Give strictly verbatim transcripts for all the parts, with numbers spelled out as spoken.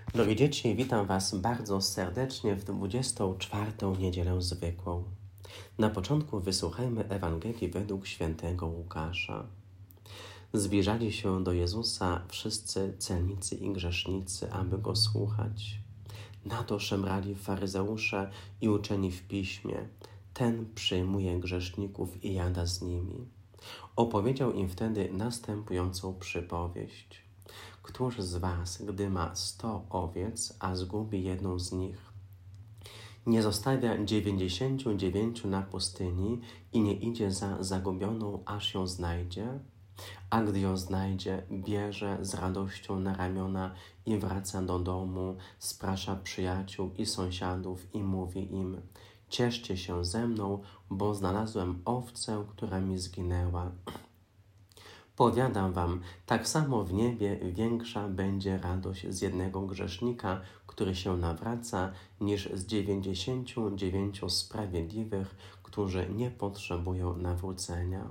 Drogie dzieci, witam Was bardzo serdecznie w dwudziestą czwartą niedzielę zwykłą. Na początku wysłuchajmy Ewangelii według świętego Łukasza. Zbliżali się do Jezusa wszyscy celnicy i grzesznicy, aby Go słuchać. Na to szemrali faryzeusze i uczeni w piśmie. Ten przyjmuje grzeszników i jada z nimi. Opowiedział im wtedy następującą przypowieść. Któż z was, gdy ma sto owiec, a zgubi jedną z nich, nie zostawia dziewięćdziesięciu dziewięciu na pustyni i nie idzie za zagubioną, aż ją znajdzie? A gdy ją znajdzie, bierze z radością na ramiona i wraca do domu, sprasza przyjaciół i sąsiadów i mówi im: cieszcie się ze mną, bo znalazłem owcę, która mi zginęła. Powiadam wam, tak samo w niebie większa będzie radość z jednego grzesznika, który się nawraca, niż z dziewięćdziesięciu dziewięciu sprawiedliwych, którzy nie potrzebują nawrócenia.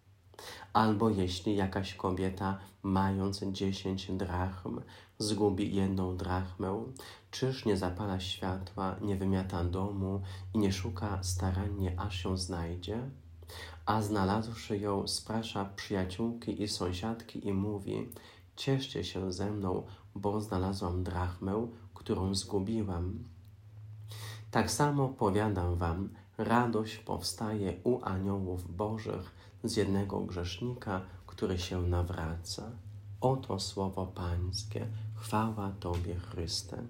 Albo jeśli jakaś kobieta, mając dziesięć drachm, zgubi jedną drachmę, czyż nie zapala światła, nie wymiata domu i nie szuka starannie, aż ją znajdzie? A znalazłszy ją, sprasza przyjaciółki i sąsiadki i mówi: cieszcie się ze mną, bo znalazłam drachmę, którą zgubiłam. Tak samo powiadam wam, radość powstaje u aniołów bożych z jednego grzesznika, który się nawraca. Oto słowo Pańskie. Chwała Tobie, Chryste.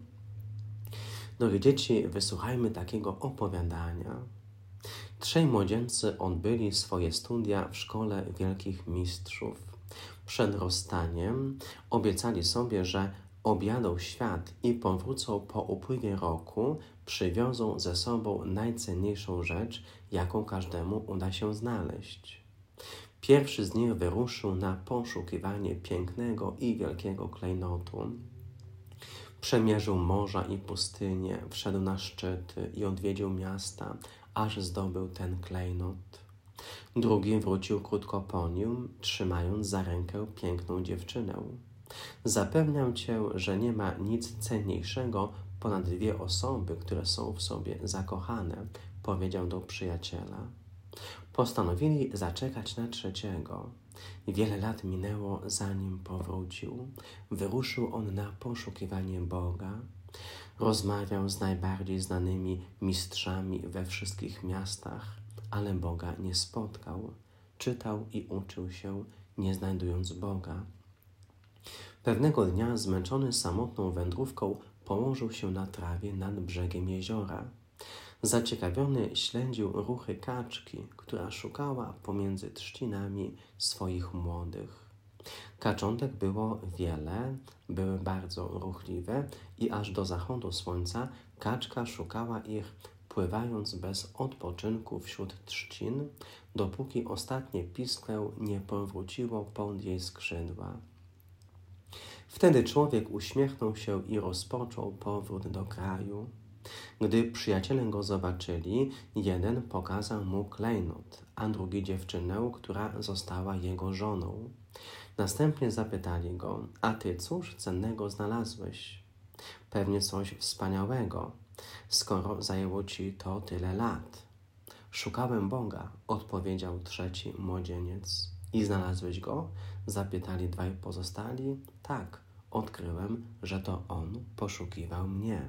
Drogie dzieci, wysłuchajmy takiego opowiadania. Trzej młodzieńcy odbyli swoje studia w szkole wielkich mistrzów. Przed rozstaniem obiecali sobie, że objadą świat i powrócą po upływie roku, przywiozą ze sobą najcenniejszą rzecz, jaką każdemu uda się znaleźć. Pierwszy z nich wyruszył na poszukiwanie pięknego i wielkiego klejnotu. Przemierzył morza i pustynie, wszedł na szczyty i odwiedził miasta, aż zdobył ten klejnot. Drugi wrócił krótko po nim, trzymając za rękę piękną dziewczynę. Zapewniam cię, że nie ma nic cenniejszego ponad dwie osoby, które są w sobie zakochane, powiedział do przyjaciela. Postanowili zaczekać na trzeciego. Wiele lat minęło, zanim powrócił. Wyruszył on na poszukiwanie Boga. Rozmawiał z najbardziej znanymi mistrzami we wszystkich miastach, ale Boga nie spotkał. Czytał i uczył się, nie znajdując Boga. Pewnego dnia, zmęczony samotną wędrówką, położył się na trawie nad brzegiem jeziora. Zaciekawiony śledził ruchy kaczki, która szukała pomiędzy trzcinami swoich młodych. Kaczątek było wiele, były bardzo ruchliwe i aż do zachodu słońca kaczka szukała ich, pływając bez odpoczynku wśród trzcin, dopóki ostatnie piskle nie powróciło pod jej skrzydła. Wtedy człowiek uśmiechnął się i rozpoczął powrót do kraju. Gdy przyjaciele go zobaczyli, jeden pokazał mu klejnot, a drugi dziewczynę, która została jego żoną. Następnie zapytali go: a ty cóż cennego znalazłeś? Pewnie coś wspaniałego, skoro zajęło ci to tyle lat. Szukałem Boga, odpowiedział trzeci młodzieniec. I znalazłeś go? Zapytali dwaj pozostali. Tak, odkryłem, że to on poszukiwał mnie.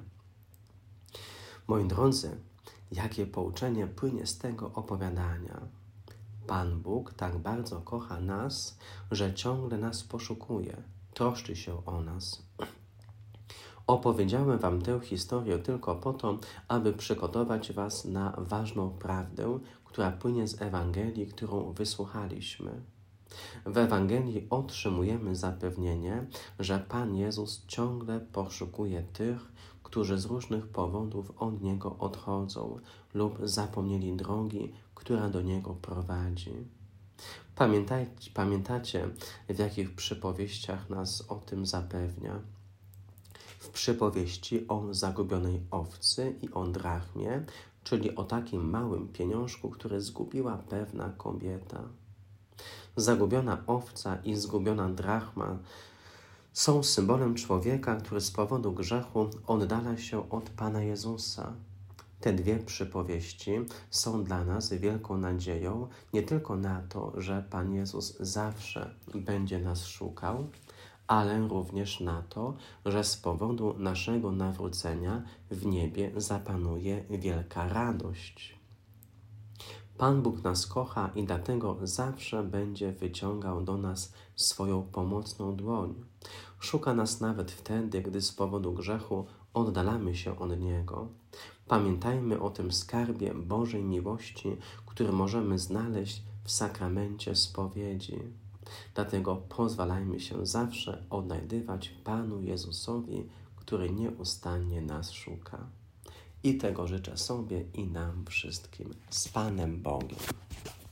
Moi drodzy, jakie pouczenie płynie z tego opowiadania? Pan Bóg tak bardzo kocha nas, że ciągle nas poszukuje, troszczy się o nas. Opowiedziałem wam tę historię tylko po to, aby przygotować was na ważną prawdę, która płynie z Ewangelii, którą wysłuchaliśmy. W Ewangelii otrzymujemy zapewnienie, że Pan Jezus ciągle poszukuje tych, którzy z różnych powodów od Niego odchodzą lub zapomnieli drogi, która do Niego prowadzi. Pamiętajcie, pamiętacie, w jakich przypowieściach nas o tym zapewnia? W przypowieści o zagubionej owcy i o drachmie, czyli o takim małym pieniążku, który zgubiła pewna kobieta. Zagubiona owca i zgubiona drachma są symbolem człowieka, który z powodu grzechu oddala się od Pana Jezusa. Te dwie przypowieści są dla nas wielką nadzieją nie tylko na to, że Pan Jezus zawsze będzie nas szukał, ale również na to, że z powodu naszego nawrócenia w niebie zapanuje wielka radość. Pan Bóg nas kocha i dlatego zawsze będzie wyciągał do nas swoją pomocną dłoń. Szuka nas nawet wtedy, gdy z powodu grzechu oddalamy się od Niego. Pamiętajmy o tym skarbie Bożej miłości, który możemy znaleźć w sakramencie spowiedzi. Dlatego pozwalajmy się zawsze odnajdywać Panu Jezusowi, który nieustannie nas szuka. I tego życzę sobie i nam wszystkim. Z Panem Bogiem.